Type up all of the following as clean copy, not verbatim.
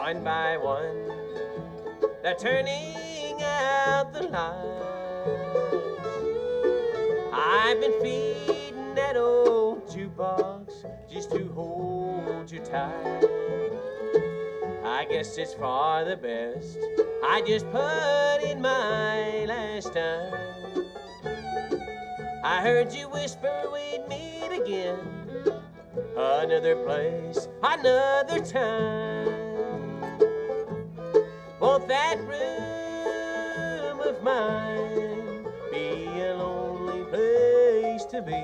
One by one, they're turning out the lights. I've been feeding that old jukebox just to hold you tight. I guess it's for the best. I just put in my last time. I heard you whisper we'd meet again, another place, another time. Won't that room of mine be a lonely place to be?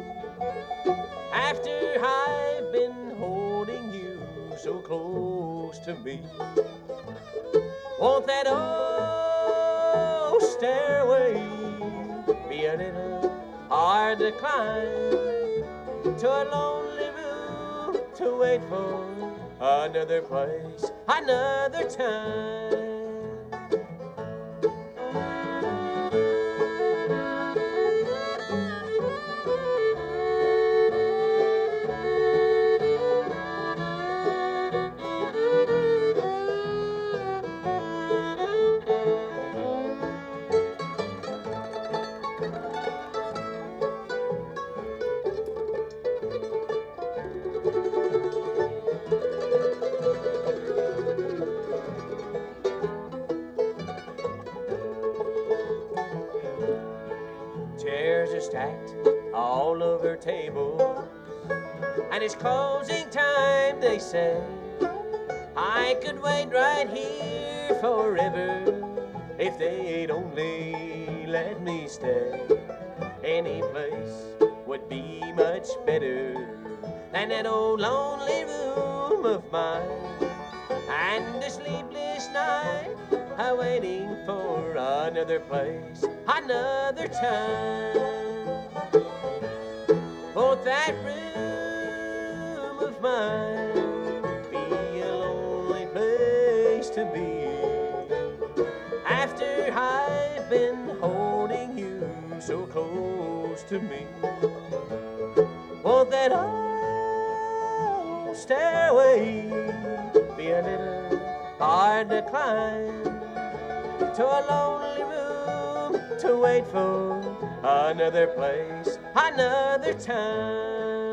After I've been holding you so close to me. Won't that old stairway be a little hard to climb, to a lonely room to wait for another place, another time? Chairs are stacked all over tables, and it's closing time, they say. I could wait right here forever if they'd only let me stay. Any place would be much better than that old lonely room of mine. And a sleepless night, waiting for another place, another time. Won't that room of mine be a lonely place to be? After I've been holding you so close to me. Won't that old stairway be a little hard to climb, to a lonely room to wait for another place, another time?